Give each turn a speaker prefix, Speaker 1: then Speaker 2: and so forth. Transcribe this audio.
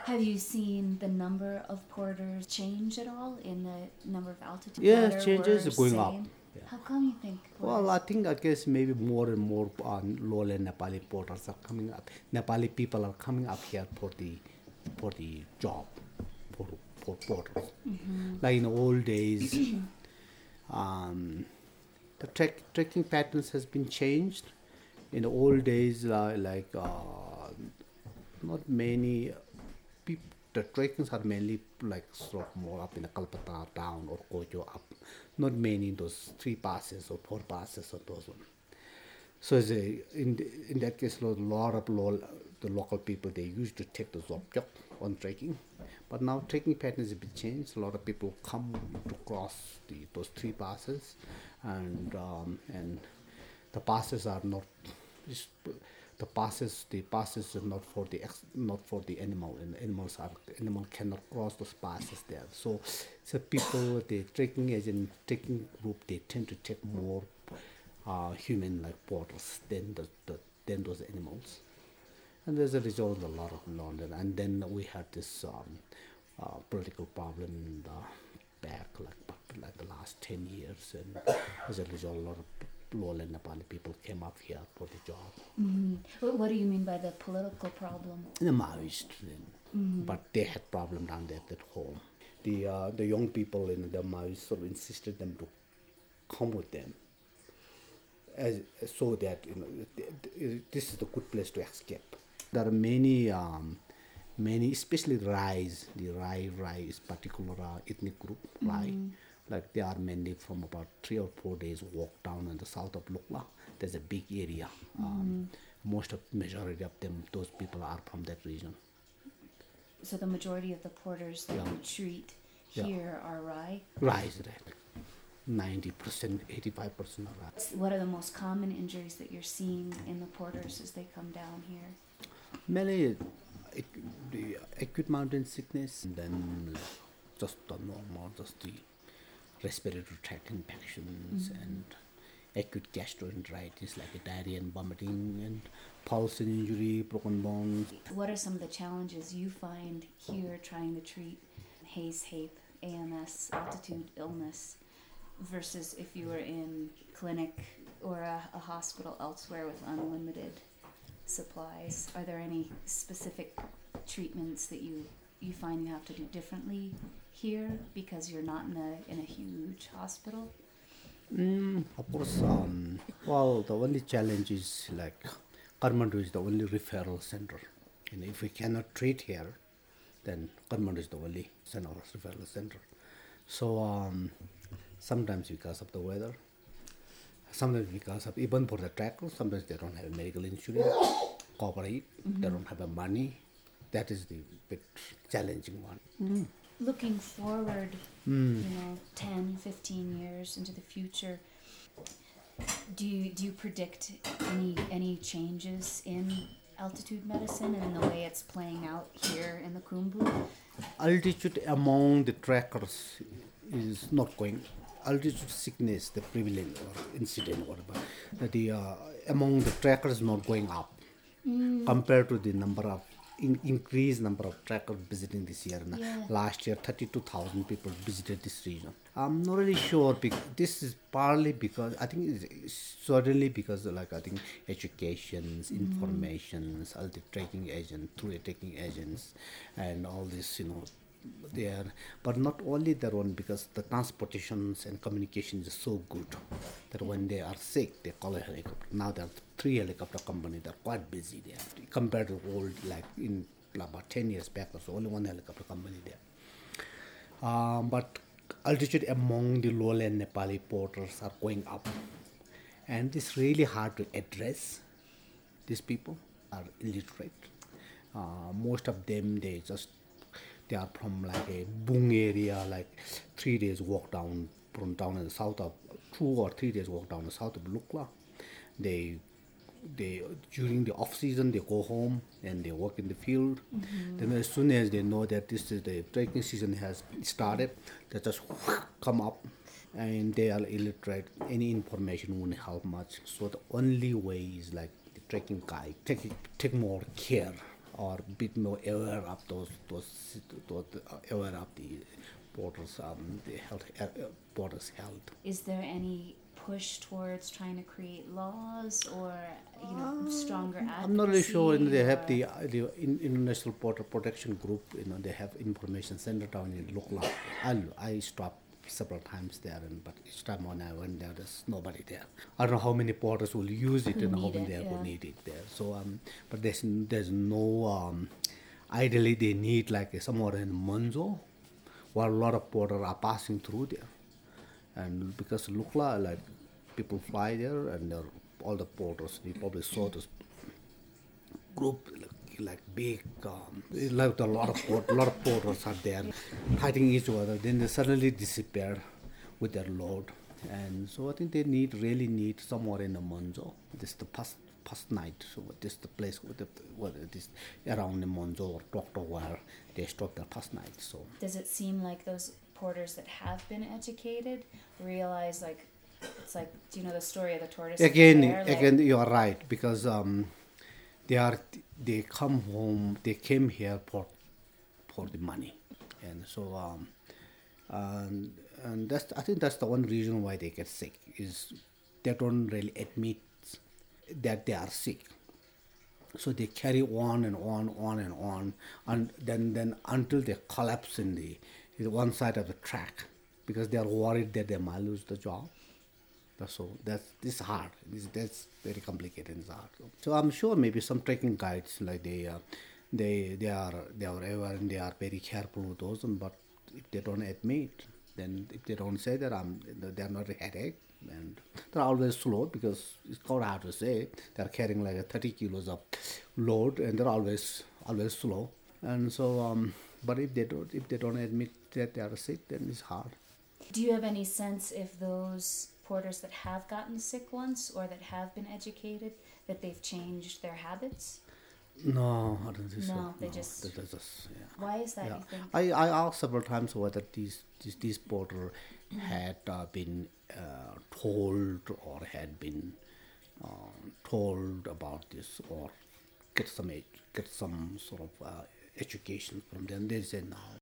Speaker 1: Have you seen the number of porters change at all in the number of altitude?
Speaker 2: Yeah,
Speaker 1: Better,
Speaker 2: changes
Speaker 1: worse,
Speaker 2: going up.
Speaker 1: same?
Speaker 2: Yeah.
Speaker 1: How come you think
Speaker 2: Well, I
Speaker 1: porters?
Speaker 2: think I guess maybe more and more lowland Nepali porters are coming up. Nepali people are coming up here for the job for porters. Like in the old days, um, the trekking patterns has been changed. In the old days, not many people. The trekkings are mainly like sort of more up in the Kalpata town or Kojo up. Not many in those 3 passes or 4 passes or those ones. So in that case, a lot of the local people they used to take the zopjok on trekking, but now trekking patterns have been changed. A lot of people come to cross those 3 passes, and the passes are not just the passes are not for the animal, and animal cannot cross those passes there. So people the trekking group they tend to take more human like portals than those animals, and as a result a lot of London. And then we had this political problem in the back like the last 10 years, and as a result a lot of lowland Nepali people came up here for the job.
Speaker 1: What do you mean by the political problem?
Speaker 2: The Maoist then, but they had problem down there at home. The young people in the Maoists sort of insisted them to come with them, as so that this is the good place to escape. There are many, especially Rais. The Rai is particular ethnic group, Rai. Like they are mainly from about 3 or 4 days walk down in the south of Lukla. There's a big area. Most of majority of them, those people are from that region.
Speaker 1: So the majority of the porters that you treat
Speaker 2: Yeah.
Speaker 1: here are Rai.
Speaker 2: Rai is right. 90%, 85% of that.
Speaker 1: What are the most common injuries that you're seeing in the porters as they come down here?
Speaker 2: Mainly the acute mountain sickness, and then just the normal, just the respiratory tract infections and acute gastroenteritis like diarrhea and vomiting and pulse and injury, broken bones.
Speaker 1: What are some of the challenges you find here trying to treat Hayes, HAPE, AMS, altitude illness versus if you were in clinic or a hospital elsewhere with unlimited supplies? Are there any specific treatments that you find you have to do differently here because you're not in a huge hospital?
Speaker 2: Of course, well, the only challenge is like Kathmandu is the only referral center. And if we cannot treat here, then Kathmandu is the only referral center. So sometimes because of the weather, sometimes because of even for the trackers, sometimes they don't have medical insurance, corporate, they don't have the money. That is the bit challenging one.
Speaker 1: Looking forward, 10, 15 years into the future, do you predict any changes in altitude medicine and in the way it's playing out here in the Khumbu?
Speaker 2: Altitude among the trackers is not going. Altitude sickness, the prevalent or incident, whatever, among the trackers is not going up compared to the number of increased number of trackers visiting this year.
Speaker 1: Yeah.
Speaker 2: Last year, 32,000 people visited this region. I'm not really sure. This is partly because I think it's certainly because I think educations, informations, all the tracking agents, through the tracking agents, and all this there, but not only that one, because the transportations and communications is so good that when they are sick they call a helicopter. Now there are 3 helicopter companies that are quite busy there compared to old, like in about 10 years back, there's only 1 helicopter company there. But altitude among the lowland Nepali porters are going up, and it's really hard to address. These people are illiterate. Most of them they are from like a Bung area, like 3 days walk down from down in the south of 2 or 3 days walk down the south of Lukla. They during the off season they go home and they work in the field. Then as soon as they know that this is the trekking season has started, they just come up, and they are illiterate. Any information won't help much. So the only way is like the trekking guide take more care or a bit more aware of those aware of the porters the health porters health.
Speaker 1: Is there any push towards trying to create laws or stronger advocacy?
Speaker 2: I'm not really sure. They have
Speaker 1: or-
Speaker 2: the International Porter Protection Group. They have information center down in Lukla. I stopped several times there, but each time when I went there, there's nobody there. I don't know how many porters will use it
Speaker 1: Who
Speaker 2: and how
Speaker 1: need
Speaker 2: many
Speaker 1: it,
Speaker 2: they will
Speaker 1: yeah.
Speaker 2: need it there. So, but there's no. Ideally, they need like somewhere in Monzo, where a lot of porters are passing through there, and because Lukla, like people fly there, and all the porters, you probably saw this group like big, like a lot of porters are there fighting each other. Then they suddenly disappear with their load, and so I think they really need somewhere in the Monzo. This is the past night, so this is the place where it is around the Monzo or Doctor where they stop their past night. So
Speaker 1: Does it seem like those porters that have been educated realize, like, it's like, do you know the story of the tortoise and the bear? Like,
Speaker 2: again, you are right because they come home, they came here for the money, and so and that's, I think that's the one reason why they get sick is they don't really admit that they are sick, so they carry on and on, and then until they collapse in the one side of the track because they are worried that they might lose the job. So this is hard. That's very complicated. It's hard. So I'm sure maybe some trekking guides like they are aware and they are very careful with those. But if they don't admit, then if they don't say that they are not a headache, and they're always slow because it's quite hard to say. They're carrying like 30 kilos of load and they're always slow. And so but if they don't admit that they are sick, then it's hard.
Speaker 1: do you have any sense if those porters that have gotten sick once or that have been educated, that they've changed their habits?
Speaker 2: No, I don't think so.
Speaker 1: No, they just-
Speaker 2: That's just yeah.
Speaker 1: Why is that,
Speaker 2: Yeah.
Speaker 1: you think?
Speaker 2: I asked several times whether these porter had been told or had been told about this or get some sort of education from them. They said no.